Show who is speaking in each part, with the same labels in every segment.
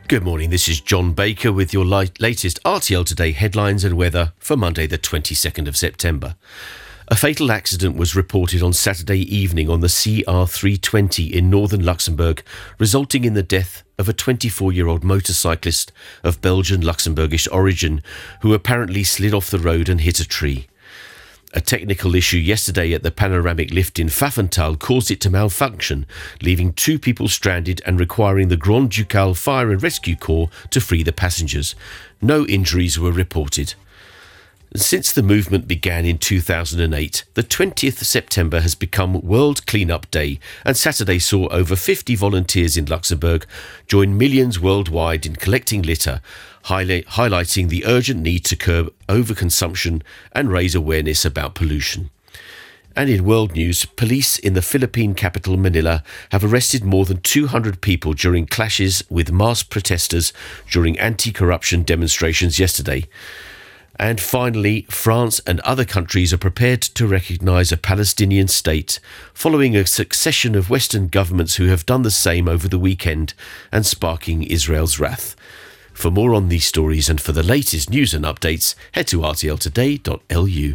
Speaker 1: Good morning, this is John Baker with your latest RTL Today headlines and weather for Monday the 22nd of September. A fatal accident was reported on Saturday evening on the CR320 in northern Luxembourg, resulting in the death of a 24-year-old motorcyclist of Belgian-Luxembourgish origin who apparently slid off the road and hit a tree. A technical issue yesterday at the panoramic lift in Pfaffenthal caused it to malfunction, leaving 2 people stranded and requiring the Grand Ducal Fire and Rescue Corps to free the passengers. No injuries were reported. Since the movement began in 2008, the 20th of September has become World Cleanup Day, and Saturday saw over 50 volunteers in Luxembourg join millions worldwide in collecting litter, highlighting the urgent need to curb overconsumption and raise awareness about pollution. And in world news, police in the Philippine capital Manila have arrested more than 200 people during clashes with masked protesters during anti-corruption demonstrations yesterday. And finally, France and other countries are prepared to recognise a Palestinian state, following a succession of Western governments who have done the same over the weekend and sparking Israel's wrath. For more on these stories and for the latest news and updates, head to rtltoday.lu.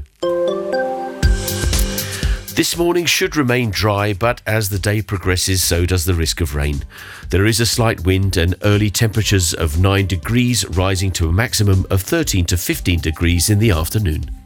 Speaker 1: This morning should remain dry, but as the day progresses, so does the risk of rain. There is a slight wind and early temperatures of 9 degrees, rising to a maximum of 13 to 15 degrees in the afternoon.